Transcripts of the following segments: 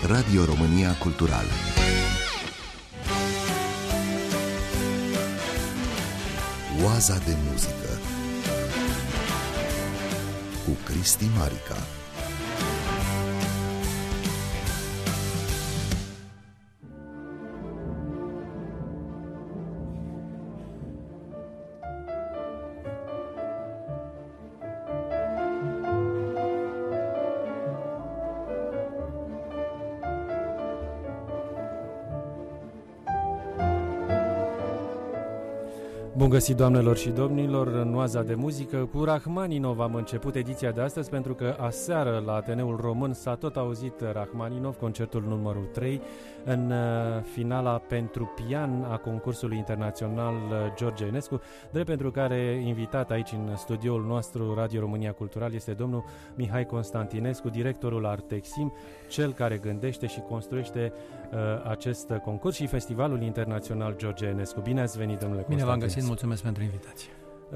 Radio România Cultural. Oaza de muzică cu Cristi Marica. Bun găsit, doamnelor și domnilor, în Oaza de muzică. Cu Rachmaninov am început ediția de astăzi, pentru că aseară la Ateneul Român s-a tot auzit Rachmaninov, concertul numărul 3, în finala pentru pian a concursului internațional George Enescu, drept pentru care invitat aici în studioul nostru Radio România Cultural este domnul Mihai Constantinescu, directorul Artexim, cel care gândește și construiește acest concurs și Festivalul Internațional George Enescu. Bine ați venit, domnule Constantinescu. Bine v-am găsit, mulțumesc pentru invitație.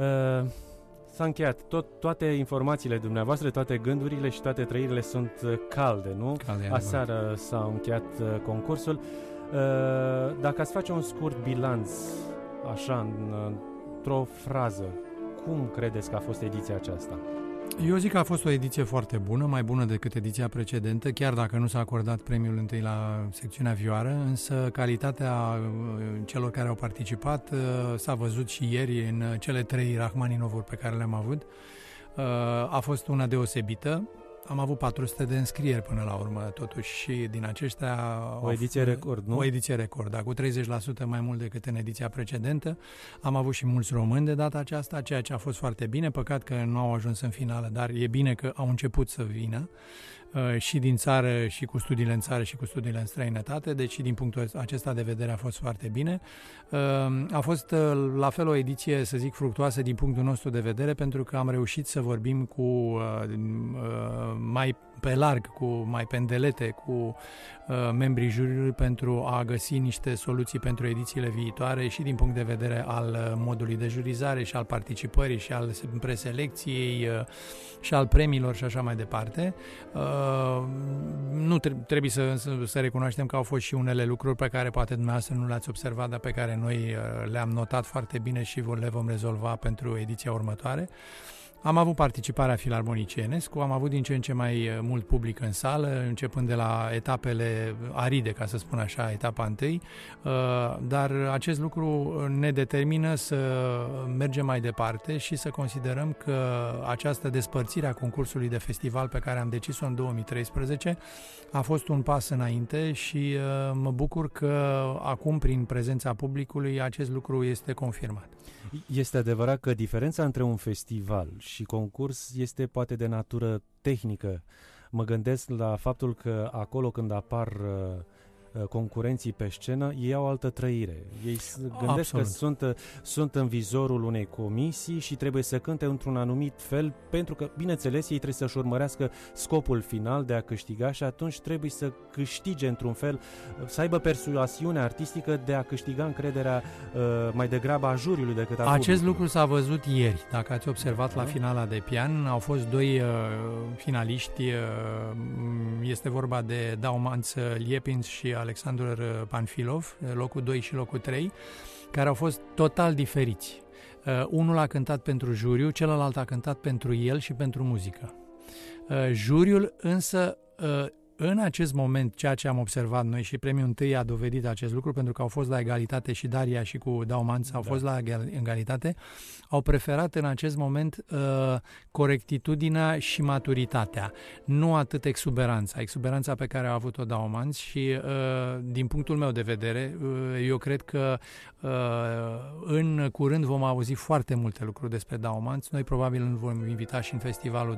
S-a încheiat. toate informațiile dumneavoastră, toate gândurile și toate trăirile sunt calde, nu? Calde, aseară s-a încheiat concursul. Dacă ați face un scurt bilanț, așa, într-o frază, cum credeți că a fost ediția aceasta? Eu zic că a fost o ediție foarte bună, mai bună decât ediția precedentă, chiar dacă nu s-a acordat premiul întâi la secțiunea vioară, însă calitatea celor care au participat s-a văzut și ieri în cele 3 Rachmaninovuri pe care le-am avut. A fost una deosebită. Am avut 400 de înscrieri până la urmă, totuși, și din aceștia... O ediție record, nu? O ediție record, da, cu 30% mai mult decât în ediția precedentă. Am avut și mulți români de data aceasta, ceea ce a fost foarte bine. Păcat că nu au ajuns în finală, dar e bine că au început să vină și din țară, și cu studiile în țară, și cu studiile în străinătate, deci din punctul acesta de vedere a fost foarte bine. A fost la fel o ediție, să zic, fructuoasă din punctul nostru de vedere, pentru că am reușit să vorbim cu mai pe larg, mai pe îndelete cu membrii juriului pentru a găsi niște soluții pentru edițiile viitoare și din punct de vedere al modului de jurizare și al participării și al preselecției și al premiilor și așa mai departe. Nu trebuie să recunoaștem că au fost și unele lucruri pe care poate dumneavoastră nu le-ați observat, dar pe care noi le-am notat foarte bine și le vom rezolva pentru ediția următoare. Am avut participarea Filarmonicii Enescu, am avut din ce în ce mai mult public în sală, începând de la etapele aride, ca să spun așa, etapa întâi, dar acest lucru ne determină să mergem mai departe și să considerăm că această despărțire a concursului de festival pe care am decis-o în 2013 a fost un pas înainte și mă bucur că acum, prin prezența publicului, acest lucru este confirmat. Este adevărat că diferența între un festival și concurs este poate de natură tehnică. Mă gândesc la faptul că acolo când apar concurenții pe scenă, ei au altă trăire. Ei gândesc Absolut. Că sunt în vizorul unei comisii și trebuie să cânte într-un anumit fel, pentru că, bineînțeles, ei trebuie să-și urmărească scopul final de a câștiga și atunci trebuie să câștige într-un fel, să aibă persuasiunea artistică de a câștiga încrederea mai degrabă a juriului decât a publicului. Acest lucru s-a văzut ieri. Dacă ați observat la finala de pian, au fost 2 finaliști. Este vorba de Daumanț Liepins și Alexandru Panfilov, locul 2 și locul 3, care au fost total diferiți. Unul a cântat pentru juriu, celălalt a cântat pentru el și pentru muzică. Juriul însă, în acest moment, ceea ce am observat noi și premiul întâi a dovedit acest lucru, pentru că au fost la egalitate și Daria și cu Daumanț au fost la egalitate, au preferat în acest moment corectitudinea și maturitatea, nu atât exuberanța pe care a avut-o Daumanț și din punctul meu de vedere, eu cred că în curând vom auzi foarte multe lucruri despre Daumanț. Noi probabil îl vom invita și în festivalul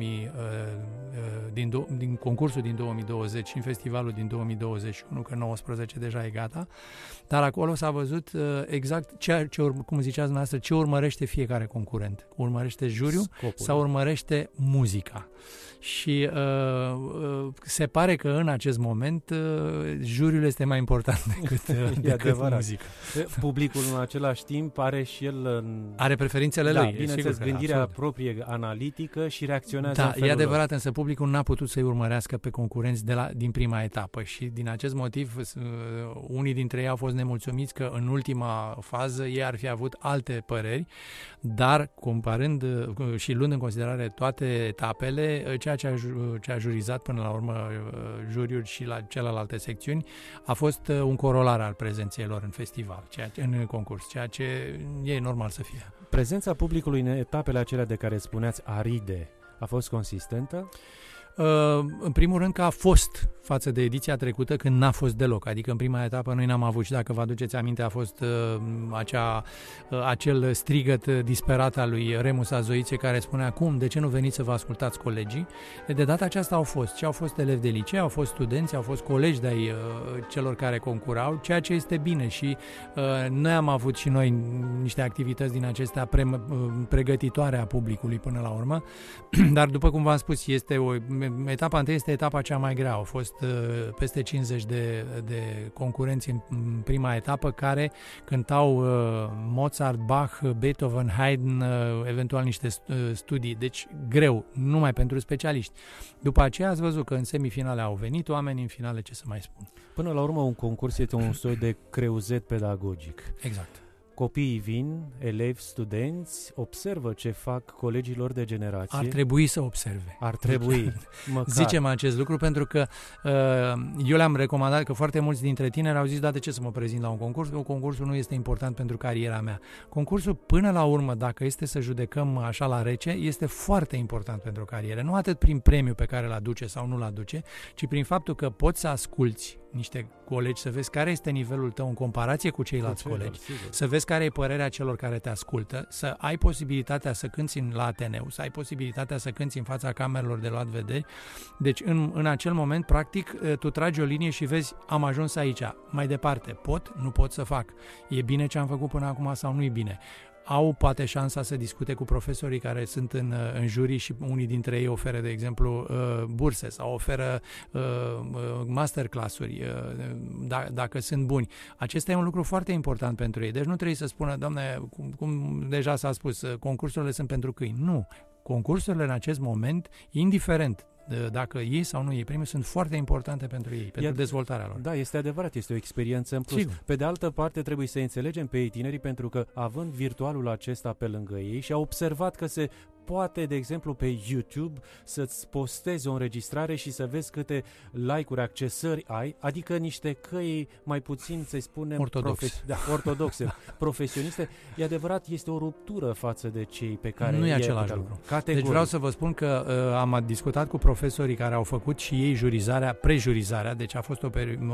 din concursul din 2020 și în festivalul din 2021, că 19 deja e gata, dar acolo s-a văzut exact cum ziceați dumneavoastră, ce urmărește fiecare concurent. Urmărește juriul sau urmărește muzica. Și se pare că în acest moment juriul este mai important decât muzica. Publicul în același timp are și el are preferințele lui. Bineînțeles, gândirea proprie analitică și reacționează în felul e adevărat, lor. însă publicul n-a putut să-i urmărească pe concurenți din prima etapă și din acest motiv unii dintre ei au fost nemulțumiți că în ultima fază ei ar fi avut alte păreri, dar comparând și luând în considerare toate etapele, ceea ce a jurizat până la urmă juriul și la celelalte secțiuni a fost un corolar al prezenței lor în festival, în concurs, ceea ce e normal să fie. Prezența publicului în etapele acelea de care spuneați aride a fost consistentă? În primul rând că a fost față de ediția trecută când n-a fost deloc. Adică în prima etapă noi n-am avut și dacă vă aduceți aminte a fost acel strigăt disperat al lui Remus Azoițe care spunea cum, de ce nu veniți să vă ascultați colegii? De data aceasta au fost. Și au fost elevi de liceu, au fost studenți, au fost colegi de-ai celor care concurau, ceea ce este bine și noi am avut și noi niște activități din acestea pregătitoare a publicului până la urmă, dar după cum v-am spus, etapa întâi este etapa cea mai grea. Au fost peste 50 de concurenți în prima etapă care cântau Mozart, Bach, Beethoven, Haydn, eventual niște studii. Deci greu, numai pentru specialiști. După aceea ați văzut că în semifinale au venit oameni, în finale ce să mai spun. Până la urmă un concurs este un soi de creuzet pedagogic. Exact. Copiii vin, elevi, studenți, observă ce fac colegilor de generație. Ar trebui să observe. Ar trebui. Zicem acest lucru pentru că eu le-am recomandat că foarte mulți dintre tineri au zis, da, de ce să mă prezint la un concurs? Concursul nu este important pentru cariera mea. Concursul, până la urmă, dacă este să judecăm așa la rece, este foarte important pentru carieră. Nu atât prin premiul pe care îl aduce sau nu îl aduce, ci prin faptul că poți să asculți niște colegi, să vezi care este nivelul tău în comparație cu ceilalți colegi, să vezi care e părerea celor care te ascultă, să ai posibilitatea să cânți la Ateneu, să ai posibilitatea să cânți în fața camerelor de luat vederi. Deci în acel moment, practic, tu tragi o linie și vezi, am ajuns aici, mai departe, pot, nu pot să fac. E bine ce am făcut până acum sau nu e bine? Au poate șansa să discute cu profesorii care sunt în jury și unii dintre ei oferă, de exemplu, burse sau oferă masterclass-uri dacă sunt buni. Acesta e un lucru foarte important pentru ei. Deci nu trebuie să spună, doamne, cum deja s-a spus, concursurile sunt pentru câini. Nu. Concursurile în acest moment, indiferent dacă ei sau nu ei premiu, sunt foarte importante pentru ei, pentru dezvoltarea lor. Da, este adevărat, este o experiență în plus. Sigur. Pe de altă parte, trebuie să înțelegem pe ei tinerii, pentru că având virtualul acesta pe lângă ei și au observat că se poate, de exemplu, pe YouTube să-ți postezi o înregistrare și să vezi câte like-uri, accesări ai, adică niște căi mai puțin, să-i spunem, ortodoxe, profesioniste. E adevărat, este o ruptură față de cei pe care... Nu e același lucru. Deci vreau să vă spun că am discutat cu profesorii care au făcut și ei prejurizarea, deci a fost o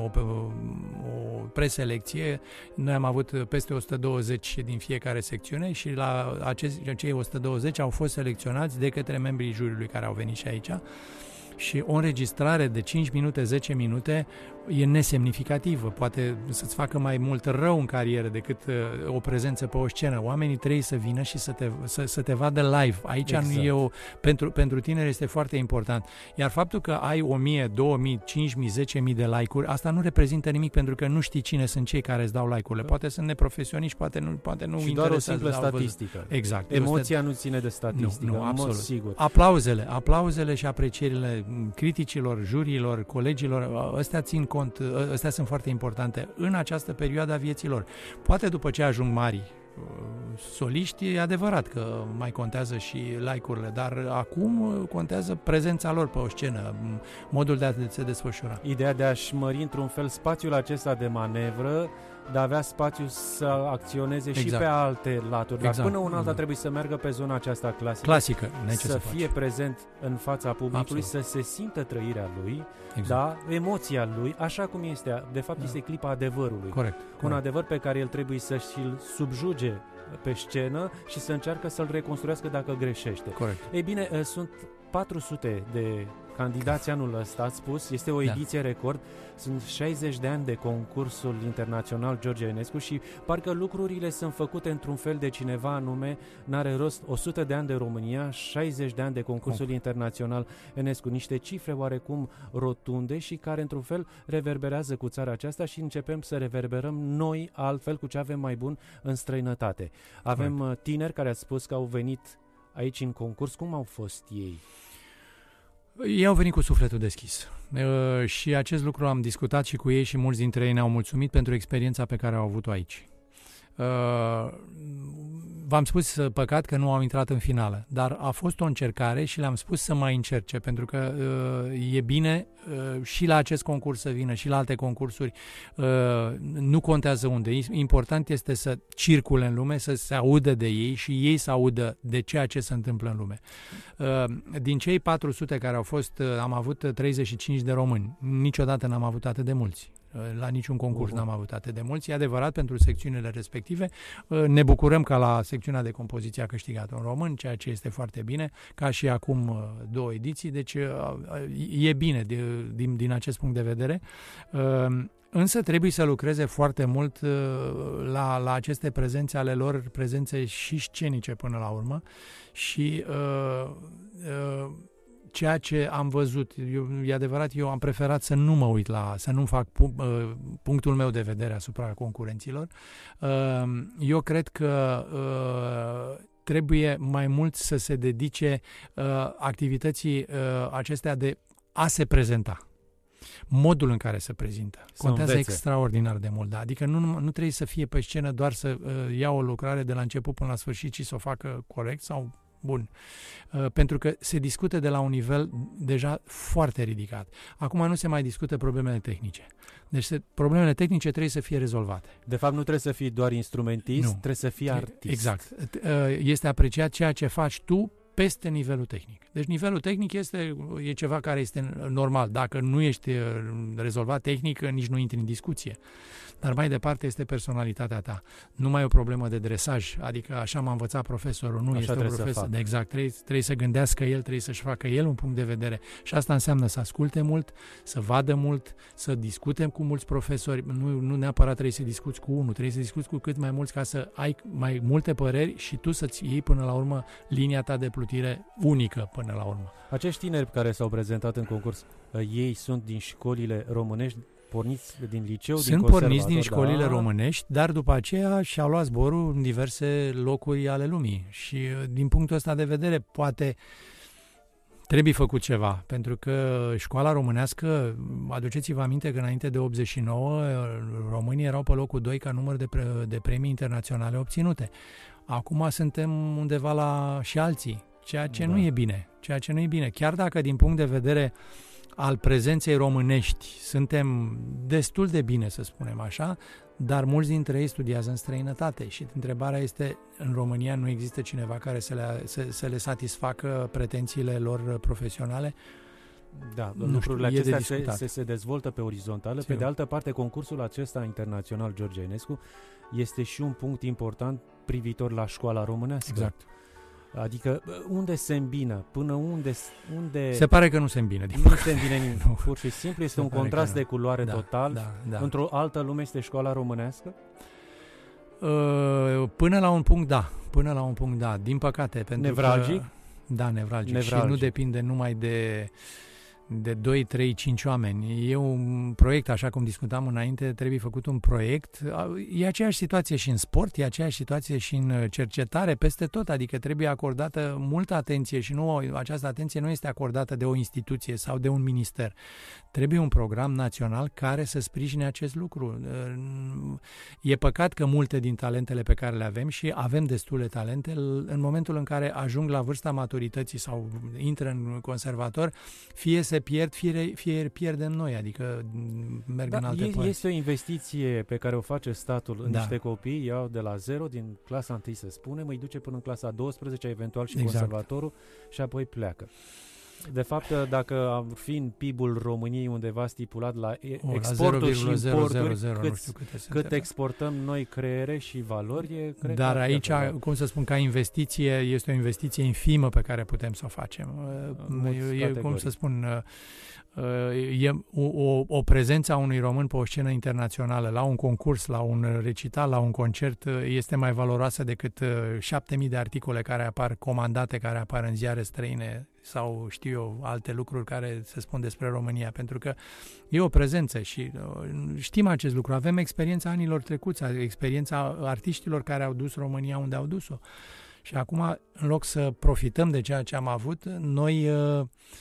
preselecție. Noi am avut peste 120 din fiecare secțiune și la cei 120 au fost selecționați de către membrii juriului care au venit și aici. Și o înregistrare de 5 minute, 10 minute e nesemnificativă. Poate să-ți facă mai mult rău în carieră decât o prezență pe o scenă. Oamenii trebuie să vină și să te vadă live. Aici exact. Pentru tineri este foarte important. Iar faptul că ai 1000, 2000, 5000, 10.000 de like-uri, asta nu reprezintă nimic pentru că nu știi cine sunt cei care îți dau like-urile. Poate sunt neprofesioniști, poate nu și doar o simplă statistică. Exact. Emoția nu ține de statistică. Nu, absolut. Sigur. Aplauzele și aprecierile criticilor, jurilor, colegilor, astea sunt foarte importante în această perioadă a vieților. Poate după ce ajung mari soliști, e adevărat că mai contează și like-urile, dar acum contează prezența lor pe o scenă, modul de a se desfășura. Ideea de a-și mări într-un fel spațiul acesta de manevră, de a avea spațiu să acționeze și pe alte laturi. Dar până una alta trebuie să meargă pe zona aceasta clasică să fie prezent în fața publicului, să se simtă trăirea lui, emoția lui, așa cum este. De fapt, este clipa adevărului. Corect. Un adevăr pe care el trebuie să și-l subjuge pe scenă și să încearcă să-l reconstruiască dacă greșește. Corect. Ei bine, sunt 400 de candidați anul ăsta, ați spus, este o ediție record, sunt 60 de ani de concursul internațional George Enescu și parcă lucrurile sunt făcute într-un fel de cineva anume, n-are rost, 100 de ani de România, 60 de ani de concursul internațional Enescu, niște cifre oarecum rotunde și care într-un fel reverberează cu țara aceasta și începem să reverberăm noi altfel cu ce avem mai bun în străinătate. Avem tineri care ați spus că au venit aici în concurs, cum au fost ei? Ei au venit cu sufletul deschis și acest lucru am discutat și cu ei și mulți dintre ei ne-au mulțumit pentru experiența pe care au avut-o aici. V-am spus, păcat că nu au intrat în finală, dar a fost o încercare și le-am spus să mai încerce, pentru că e bine și la acest concurs să vină și la alte concursuri, nu contează unde. Important este să circule în lume, să se audă de ei și ei să audă de ceea ce se întâmplă în lume. Din cei 400 care au fost, am avut 35 de români. Niciodată n-am avut atât de mulți. La niciun concurs n-am avut atât de mulți. E adevărat, pentru secțiunile respective. Ne bucurăm că la secțiunea de compoziție a câștigat un român, ceea ce este foarte bine, ca și acum 2 ediții, deci e bine din acest punct de vedere. Însă trebuie să lucreze foarte mult la aceste prezențe ale lor, prezențe și scenice până la urmă și ceea ce am văzut, e adevărat, eu am preferat să nu mă uit să nu fac punctul meu de vedere asupra concurenților. Eu cred că trebuie mai mult să se dedice activității acestea de a se prezenta. Modul în care se prezintă contează extraordinar de mult. Da? Adică nu trebuie să fie pe scenă doar să ia o lucrare de la început până la sfârșit și să o facă corect sau bun. Pentru că se discută de la un nivel deja foarte ridicat. Acum nu se mai discută problemele tehnice. Deci problemele tehnice trebuie să fie rezolvate. De fapt, nu trebuie să fii doar instrumentist, trebuie să fii artist. Exact. Este apreciat ceea ce faci tu peste nivelul tehnic. Deci nivelul tehnic e ceva care este normal. Dacă nu ești rezolvat tehnic, nici nu intri în discuție. Dar mai departe este personalitatea ta. Nu mai e o problemă de dresaj, adică așa m-a învățat profesorul, nu așa este un profesor. Exact, trebuie să gândească el, trebuie să-și facă el un punct de vedere. Și asta înseamnă să asculte mult, să vadă mult, să discute cu mulți profesori. Nu neapărat trebuie să discuți cu unul, trebuie să discuți cu cât mai mulți ca să ai mai multe păreri și tu să-ți iei până la urmă linia ta de plutire unică până la urmă. Acești tineri care s-au prezentat în concurs, ei sunt din școlile românești, porniți din liceu, sunt porniți din școlile românești, dar după aceea și-au luat zborul în diverse locuri ale lumii. Și din punctul ăsta de vedere, poate trebuie făcut ceva, pentru că școala românească, aduceți-vă aminte că înainte de 89, românii erau pe locul 2 ca număr de premii internaționale obținute. Acum suntem undeva la și alții, ceea ce nu e bine. Chiar dacă din punct de vedere al prezenței românești suntem destul de bine, să spunem așa, dar mulți dintre ei studiază în străinătate și întrebarea este, în România nu există cineva care să le satisfacă pretențiile lor profesionale? Da, lucrurile acestea se dezvoltă pe orizontală. Pe de altă parte, concursul acesta internațional George Enescu este și un punct important privitor la școala românească. Exact. Adică unde se îmbină, până unde... Se pare că nu se îmbină. Nu se îmbină nimic. Pur și simplu este un contrast de culoare total. Da. Într-o altă lume este școala românească? Până la un punct, da. Din păcate. Nevralgic? Da, nevralgic. Și nu depinde numai de 2, 3, 5 oameni. E un proiect, așa cum discutam înainte, trebuie făcut un proiect. E aceeași situație și în sport, e aceeași situație și în cercetare, peste tot, adică trebuie acordată multă atenție și această atenție nu este acordată de o instituție sau de un minister. Trebuie un program național care să sprijine acest lucru. E păcat că multe din talentele pe care le avem și avem destule talente, în momentul în care ajung la vârsta maturității sau intră în conservator, fie se pierd, fie pierdem noi, adică merg în alte părți. Este o investiție pe care o face statul în niște copii, iau de la 0, din clasa 1 să spunem, îi duce până în clasa 12, eventual și conservatorul și apoi pleacă. De fapt, dacă ar fi în PIB-ul României undeva stipulat la exporturi și importuri, cât exportăm noi creiere și valori, cred. Dar aici, cum să spun, ca investiție, este o investiție infimă pe care putem să o facem. Cum să spun, e o prezență a unui român pe o scenă internațională, la un concurs, la un recital, la un concert, este mai valoroasă decât 7.000 de articole care apar comandate, care apar în ziare străine sau știu eu, alte lucruri care se spun despre România, pentru că e o prezență și știm acest lucru. Avem experiența anilor trecuți, experiența artiștilor care au dus România unde au dus-o. Și acum, în loc să profităm de ceea ce am avut, noi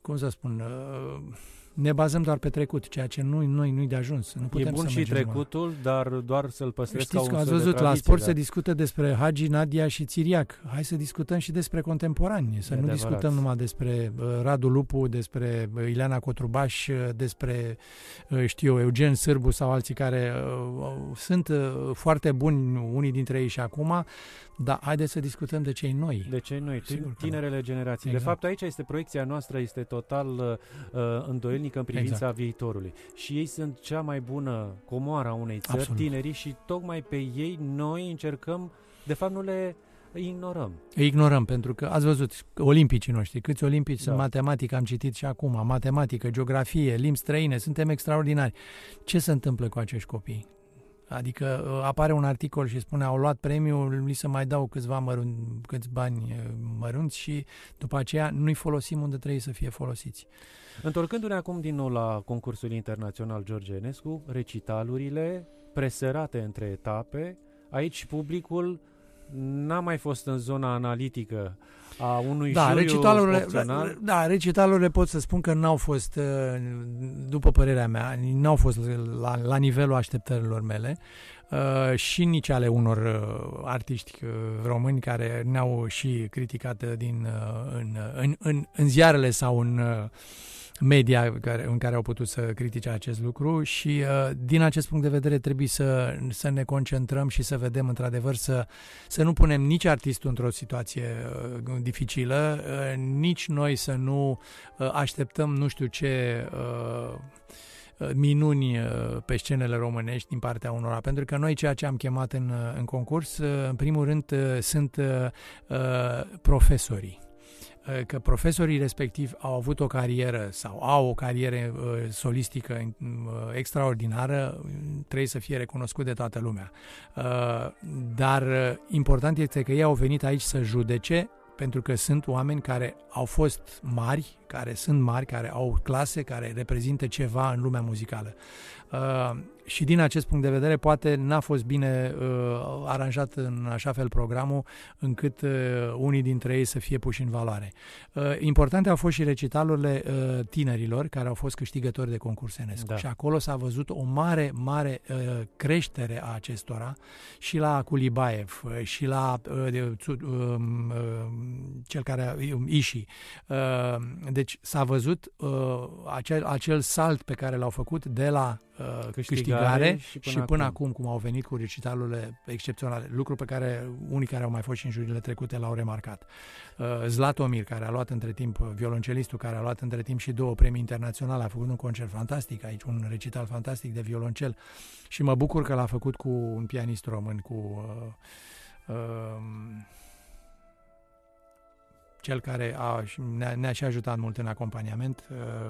cum să spun, ne bazăm doar pe trecut, ceea ce nu-i de ajuns. Nu putem e bun să și trecutul, dar doar să-l păstrezi ca un Știți că ați fel de văzut, tradiție, la sport da? se discută despre Hagi, Nadia și Țiriac. Hai să discutăm și despre contemporani, să nu adevărat. discutăm numai despre Radu Lupu, despre Ileana Cotrubaș, despre, Eugen Sârbu sau alții care sunt foarte buni, unii dintre ei și acum, dar haideți să discutăm de cei noi. De cei noi, tinerele generații. Exact. De fapt, aici este proiecția noastră, este total îndoielnică în privința viitorului. Și ei sunt cea mai bună comoară a unei țări, Absolut. tinerii, și tocmai pe ei noi încercăm, de fapt nu le ignorăm. Îi ignorăm, pentru că ați văzut olimpicii noștri, câți olimpici sunt Da. matematică, am citit și acum, matematică, geografie, limbi străine, suntem extraordinari. Ce se întâmplă cu acești copii? Adică apare un articol și spune au luat premiul, li se mai dau câți bani mărunți și după aceea nu-i folosim unde trebuie să fie folosiți. Întorcându-ne acum din nou la concursul internațional George Enescu, recitalurile preserate între etape, aici publicul n-a mai fost în zona analitică a unui juriu opțional. Recitalurile pot să spun că n-au fost, după părerea mea, n-au fost la nivelul așteptărilor mele și nici ale unor artiști români care ne-au și criticat în ziarele sau în media în care au putut să critique acest lucru și din acest punct de vedere trebuie să ne concentrăm și să vedem într-adevăr să nu punem nici artistul într-o situație dificilă, nici noi să nu așteptăm nu știu ce minuni pe scenele românești din partea unora, pentru că noi ceea ce am chemat în concurs, în primul rând sunt profesorii. Că profesorii respectiv au avut o carieră sau au o carieră solistică extraordinară, trebuie să fie recunoscut de toată lumea. Dar important este că ei au venit aici să judece, pentru că sunt oameni care au fost mari, care sunt mari, care au clase, care reprezintă ceva în lumea muzicală. Și din acest punct de vedere poate n-a fost bine aranjat în așa fel programul încât unii dintre ei să fie puși în valoare. Importante au fost și recitalurile tinerilor care au fost câștigători de concurs Enescu. Da. Și acolo s-a văzut o mare creștere a acestora și la Culibaev și la cel care Iși. Deci s-a văzut acel salt pe care l-au făcut de la câștigare și până acum, cum au venit cu recitalurile excepționale, lucru pe care unii care au mai fost și în jurile trecute l-au remarcat. Zlatomir, care a luat între timp, violoncelistul care a luat între timp și 2 premii internaționale, a făcut un concert fantastic aici, un recital fantastic de violoncel și mă bucur că l-a făcut cu un pianist român, cu cel care ne-a și ajutat mult în acompaniament.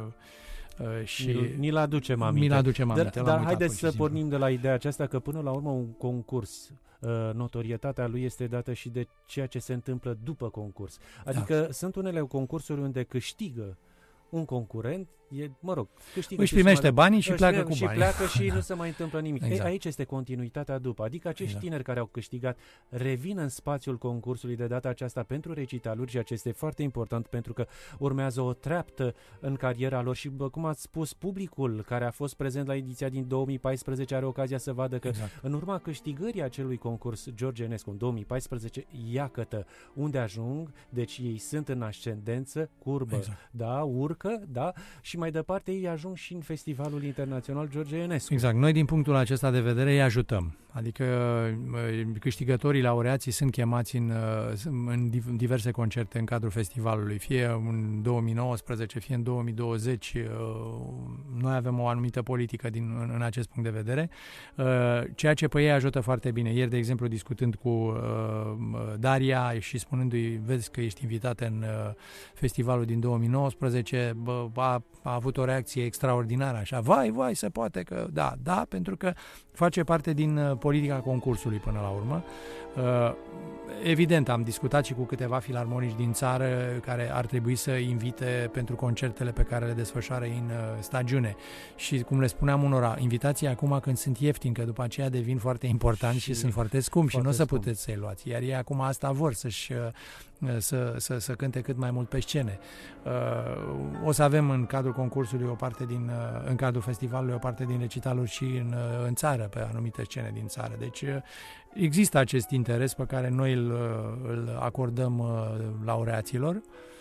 Și ni-l aducem aminte. Dar haideți să pornim de la ideea aceasta că până la urmă un concurs, notorietatea lui este dată și de ceea ce se întâmplă după concurs. Adică sunt unele concursuri unde câștigă un concurent, câștigă își primește banii și pleacă cu banii. Și pleacă și nu se mai întâmplă nimic. Exact. Aici este continuitatea după. Adică acești tineri care au câștigat revin în spațiul concursului de data aceasta pentru recitaluri și acesta este foarte important pentru că urmează o treaptă în cariera lor și, cum ați spus, publicul care a fost prezent la ediția din 2014 are ocazia să vadă că în urma câștigării acelui concurs George Enescu în 2014, iată unde ajung, deci ei sunt în ascendență, curbă, urcă, și mai departe ei ajung și în Festivalul Internațional George Enescu. Exact. Noi din punctul acesta de vedere îi ajutăm. Adică câștigătorii, laureații sunt chemați în diverse concerte în cadrul festivalului, fie în 2019, fie în 2020. Noi avem o anumită politică în acest punct de vedere, ceea ce pe ei ajută foarte bine. Ieri, de exemplu, discutând cu Daria și spunându-i, vezi că ești invitată în festivalul din 2019, a avut o reacție extraordinară, așa, vai, se poate că da, pentru că face parte din politica concursului până la urmă. Evident, am discutat și cu câteva filarmonici din țară care ar trebui să invite pentru concertele pe care le desfășoară în stagiune. Și cum le spuneam unora, invitații acum când sunt ieftini, că după aceea devin foarte importanti și sunt foarte scumpi și nu o să puteți să-i luați. Iar ei acum asta vor, să-și să cânte cât mai mult pe scene. O să avem în cadrul concursului în cadrul festivalului o parte din recitaluri și în țară, pe anumite scene din țară. Deci există acest interes pe care noi îl acordăm laureaților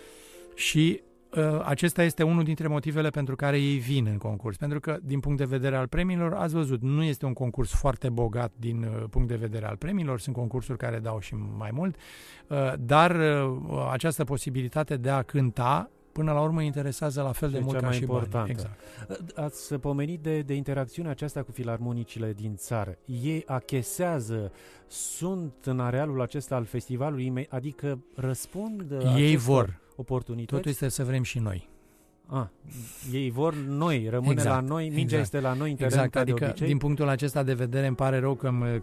și acesta este unul dintre motivele pentru care ei vin în concurs. Pentru că, din punct de vedere al premiilor, ați văzut, nu este un concurs foarte bogat din punct de vedere al premiilor, sunt concursuri care dau și mai mult, dar această posibilitate de a cânta, până la urmă, interesează la fel de mult ca și banii. Exact. Ați pomenit de interacțiunea aceasta cu filarmonicile din țară. Ei achesează, sunt în arealul acesta al festivalului, adică răspund ei vor oportunități? Totul este să vrem și noi. Ei vor noi, rămâne la noi, mingea este la noi în teren, adică, de obicei. Din punctul acesta de vedere îmi pare rău că îmi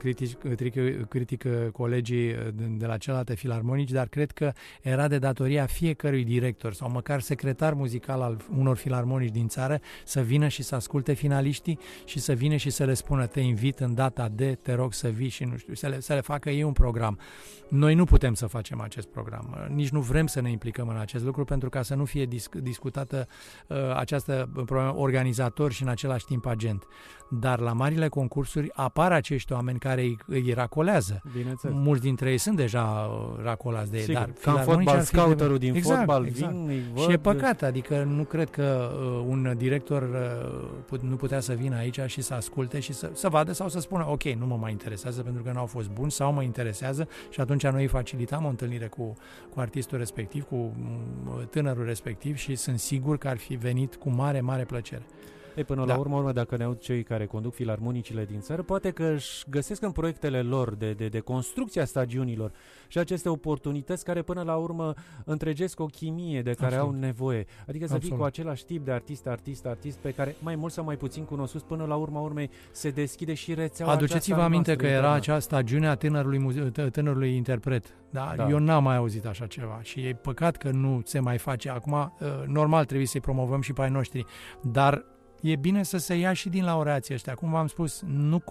critică colegii de la celelalte filarmonici, dar cred că era de datoria fiecărui director sau măcar secretar muzical al unor filarmonici din țară să vină și să asculte finaliștii și să vină și să le spună: te invit în data de, te rog să vii și nu știu, să le facă ei un program. Noi nu putem să facem acest program, nici nu vrem să ne implicăm în acest lucru pentru ca să nu fie discutată această problemă organizator și în același timp agent. Dar la marile concursuri apar acești oameni care îi racolează. Bineînțeles. Mulți dintre ei sunt deja racolați de ei. Sigur, Dar ca în fotbal, scouterul din fotbal vin, îi văd. Și e păcat, adică nu cred că un director nu putea să vină aici și să asculte și să vadă sau să spună: ok, nu mă mai interesează pentru că n-au fost buni, sau mă interesează, și atunci noi îi facilitam o întâlnire cu artistul respectiv, cu tânărul respectiv, și sunt sigur că ar fi venit cu mare, mare plăcere. Până la urmă, dacă ne aud cei care conduc filarmonicile din țară, poate că își găsesc în proiectele lor de construcția stagiunilor și aceste oportunități care până la urmă întregesc o chimie de care au nevoie. Adică să fii cu același tip de artist pe care mai mult sau mai puțin cunoscut, până la urma urmei se deschide și rețeaua. Aduceți-vă aminte că era acea stagiune a tânărului interpret. Da? Eu n-am mai auzit așa ceva și e păcat că nu se mai face. Acum, normal, trebuie să-i promovăm și pe ai noștri, dar e bine să se ia și din laureații ăștia. Cum v-am spus,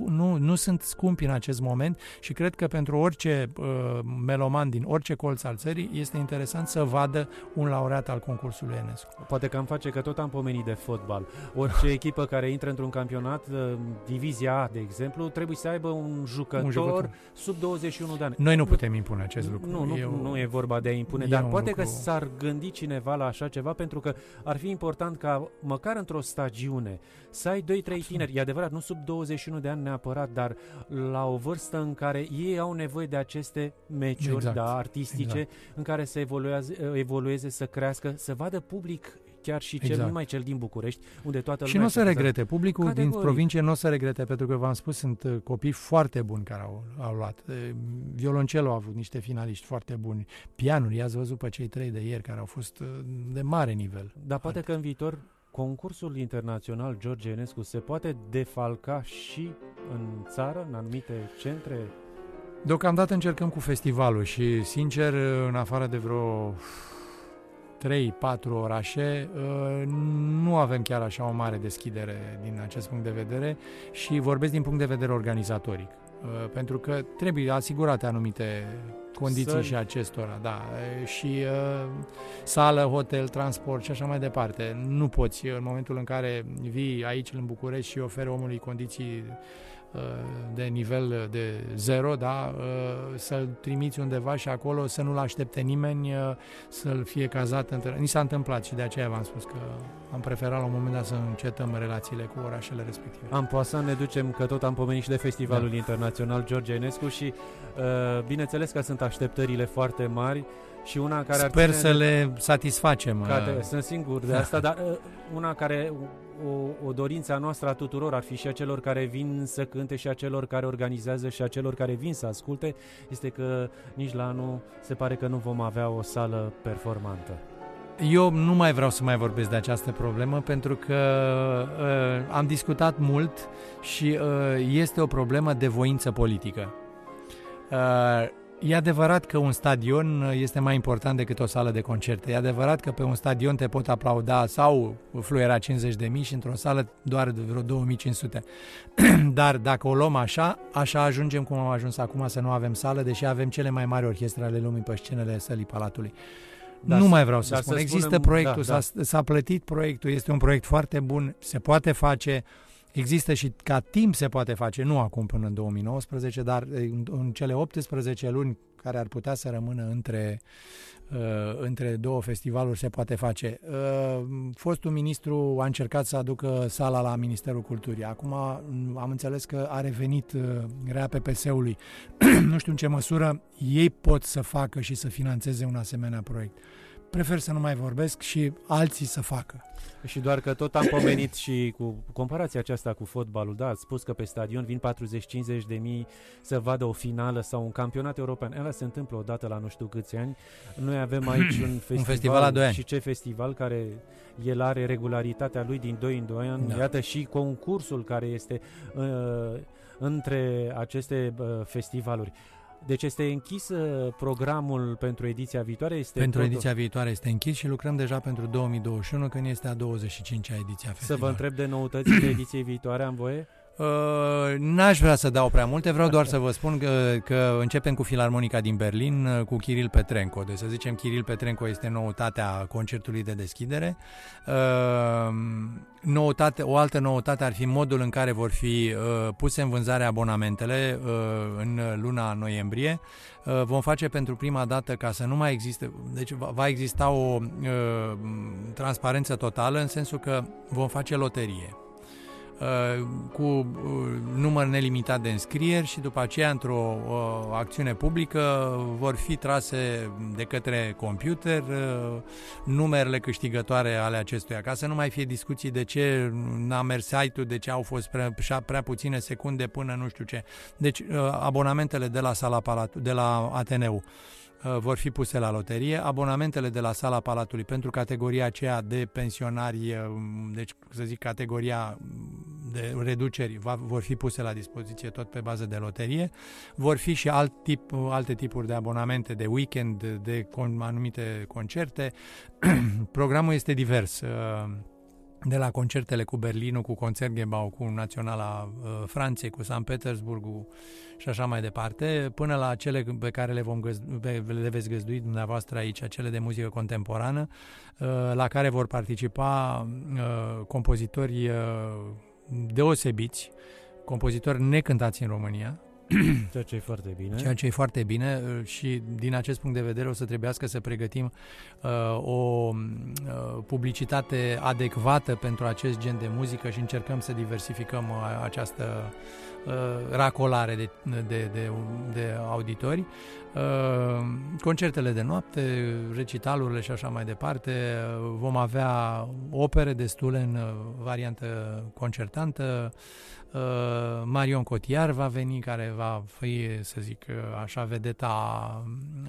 nu sunt scumpi în acest moment și cred că pentru orice meloman din orice colț al țării este interesant să vadă un laureat al concursului Enescu. Poate că am face că tot am pomenit de fotbal. Orice echipă care intră într-un campionat, Divizia A, de exemplu, trebuie să aibă un jucător sub 21 de ani. Noi nu putem impune acest lucru. Nu e vorba de a impune, dar poate că s-ar gândi cineva la așa ceva, pentru că ar fi important ca măcar într-o stagiune să ai 2-3 tineri, e adevărat, nu sub 21 de ani neapărat, dar la o vârstă în care ei au nevoie de aceste meciuri artistice, în care să evolueze, să crească, să vadă public, chiar și nu mai cel din București, unde toată lumea... Și nu o să regrete, publicul din provincie nu o să regrete, pentru că v-am spus, sunt copii foarte buni care au luat. Violoncelul a avut niște finaliști foarte buni, pianul, i-ați văzut pe cei 3 de ieri care au fost de mare nivel. Dar poate că în viitor concursul internațional George Enescu se poate defalca și în țară, în anumite centre? Deocamdată încercăm cu festivalul și, sincer, în afară de vreo 3-4 orașe, nu avem chiar așa o mare deschidere din acest punct de vedere și vorbesc din punct de vedere organizatoric. Pentru că trebuie asigurate anumite condiții și acestora, și sală, hotel, transport și așa mai departe. Nu poți, în momentul în care vii aici în București și oferi omului condiții de nivel de 0, să-l trimiți undeva și acolo să nu-l aștepte nimeni, să-l fie cazat. Ni s-a întâmplat și de aceea v-am spus că am preferat la un moment dat să încetăm relațiile cu orașele respective. Să ne ducem, că tot am pomenit și de Festivalul Internațional George Enescu și bineînțeles că sunt așteptările foarte mari și una care sper să le satisfacem. Sunt singur de asta, dar una care o dorință a noastră a tuturor ar fi și a celor care vin să cânte și a celor care organizează și a celor care vin să asculte, este că nici la anul se pare că nu vom avea o sală performantă. Eu nu mai vreau să mai vorbesc de această problemă pentru că am discutat mult și este o problemă de voință politică. E adevărat că un stadion este mai important decât o sală de concerte. E adevărat că pe un stadion te pot aplauda sau fluiera 50.000 și într-o sală doar vreo 2.500. Dar dacă o luăm așa ajungem cum am ajuns acum, să nu avem sală, deși avem cele mai mari orchestre ale lumii pe scenele sălii Palatului. Nu mai vreau să spun. Există proiectul, s-a plătit proiectul, este un proiect foarte bun, se poate face. Există și ca timp se poate face, nu acum până în 2019, dar în cele 18 luni care ar putea să rămână între două festivaluri se poate face. Fostul ministru a încercat să aducă sala la Ministerul Culturii. Acum am înțeles că a revenit rea PPS-ului. Nu știu în ce măsură ei pot să facă și să finanțeze un asemenea proiect. Prefer să nu mai vorbesc și alții să facă. Și doar că tot am pomenit și cu comparația aceasta cu fotbalul, da, ați spus că pe stadion vin 40-50 de mii să vadă o finală sau un campionat european. Ăla se întâmplă odată la nu știu câți ani. Noi avem aici un festival la 2 ani. Și ce festival care el are regularitatea lui din 2 în 2 ani. Da. Iată și concursul care este între aceste festivaluri. Deci este închis programul pentru ediția viitoare? Ediția viitoare este închis și lucrăm deja pentru 2021, când este a 25-a ediția festivalului. Să vă întreb de noutățile ediției viitoare, am voie? N-aș vrea să dau prea multe, vreau doar să vă spun că începem cu Filarmonica din Berlin, cu Kiril Petrenko. Deci să zicem, Kiril Petrenko este noutatea concertului de deschidere. O altă noutate ar fi modul în care vor fi puse în vânzare abonamentele în luna noiembrie. Vom face pentru prima dată ca să nu mai existe, deci va exista o transparență totală, în sensul că vom face loterie cu număr nelimitat de înscrieri și după aceea într-o acțiune publică vor fi trase de către computer numerele câștigătoare ale acestuia, ca să nu mai fie discuții de ce n-a mers site-ul, de ce au fost prea puține secunde până nu știu ce. Deci abonamentele de la Sala Palatului, de la Ateneu, vor fi puse la loterie. Abonamentele de la Sala Palatului pentru categoria aceea de pensionari, deci să zic categoria de reduceri, vor fi puse la dispoziție tot pe bază de loterie. Vor fi și alte tipuri de abonamente de weekend, de anumite concerte. Programul este divers. De la concertele cu Berlinul, cu Concertgebouw, cu Naționala Franței, cu San Petersburgul și așa mai departe, până la cele pe care le veți găzdui dumneavoastră aici, cele de muzică contemporană, la care vor participa compozitori deosebiți, compozitori necântați în România. Ceea ce e foarte bine. Ceea ce e foarte bine și din acest punct de vedere o să trebuiască să pregătim o publicitate adecvată pentru acest gen de muzică și încercăm să diversificăm această racolare de auditori. Concertele de noapte, recitalurile și așa mai departe. Vom avea opere destule în variantă concertantă. Marion Cotillard va veni, care va fi, să zic așa, vedeta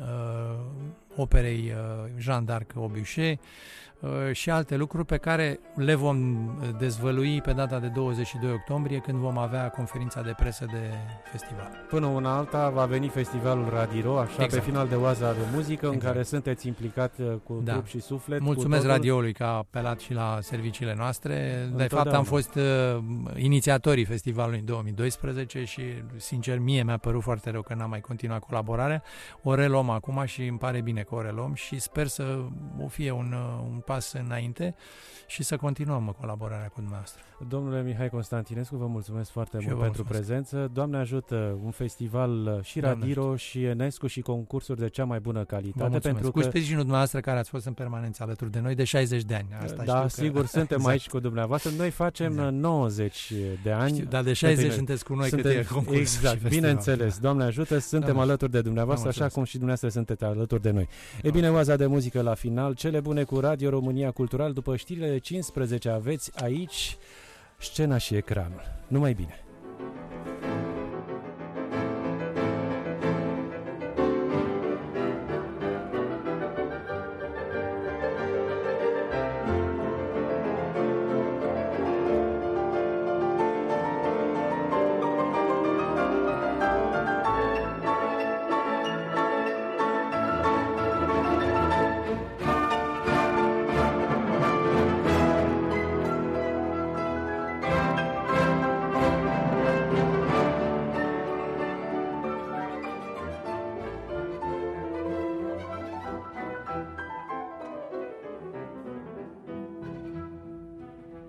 operei Jeanne d'Arc Aubuchet și alte lucruri pe care le vom dezvălui pe data de 22 octombrie, când vom avea conferința de presă de festival. Până una alta va veni festivalul Radiro, așa, exact, pe final de Oaza de Muzică, exact, în care sunteți implicat cu trup și suflet. Mulțumesc radioului că a apelat și la serviciile noastre. De fapt, am fost inițiatorii festivalului în 2012 și, sincer, mie mi-a părut foarte rău că n-am mai continuat colaborarea. O reluăm acum și îmi pare bine că o reluăm și sper să o fie un pas înainte și să continuăm colaborarea cu dumneavoastră. Domnule Mihai Constantinescu, vă mulțumesc foarte mult pentru prezență. Doamne ajută, un festival și Radiro și Enescu și concursuri de cea mai bună calitate. Pentru cu sprijinul dumneavoastră, care ați fost în permanență alături de noi de 60 de ani. Asta da, sigur, suntem exact aici cu dumneavoastră. Noi facem 90 de ani. Dar de 60 sunteți cu noi cât e concurs. Exact, bineînțeles. Doamne ajută, suntem alături de dumneavoastră, așa cum și dumneavoastră sunteți alături de noi. E bine, Oaza de Muzică la final. Cele bune cu Radio România Cultural. După știrile de 15 aveți aici Scena și Ecranul. Numai bine!